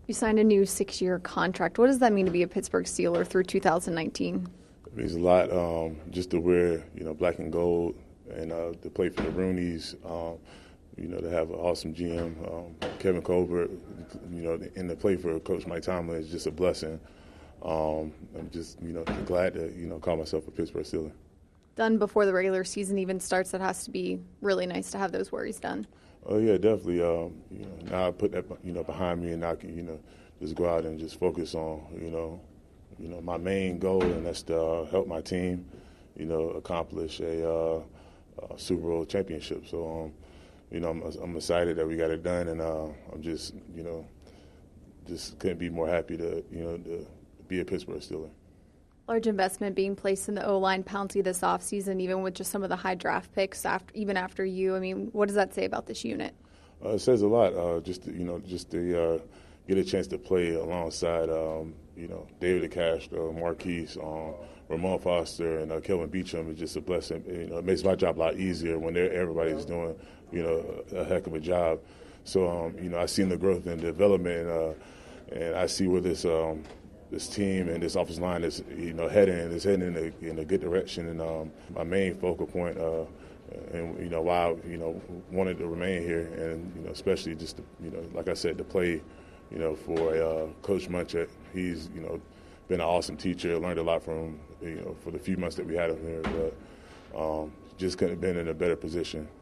You signed a new 6-year contract. What does that mean to be a Pittsburgh Steeler through 2019? It means a lot, just to wear, black and gold and to play for the Rooneys, to have an awesome GM, Kevin Colbert, and to play for Coach Mike Tomlin is just a blessing. I'm just, glad to, call myself a Pittsburgh Steeler. Done before the regular season even starts, that has to be really nice to have those worries done. Oh, yeah, definitely. Now I put that, behind me, and I can, just go out and just focus on, my main goal, and that's to help my team, accomplish a Super Bowl championship. So, I'm excited that we got it done, and I'm just, just couldn't be more happy to be a Pittsburgh Steeler. Large investment being placed in the O-line penalty this offseason, even with just some of the high draft picks even after you. I mean, what does that say about this unit? It says a lot. Just to get a chance to play alongside, David DeCastro, Marquise, Ramon Foster, and Kelvin Beachum is just a blessing. It makes my job a lot easier when everybody's doing, a heck of a job. So, I've seen the growth and development, and I see where this team and this offensive line is, heading in a good direction. And my main focal point, and why I, wanted to remain here, and especially just to, like I said, to play, for Coach Munchak. He's been an awesome teacher. Learned a lot from him, for the few months that we had him here. But just couldn't have been in a better position.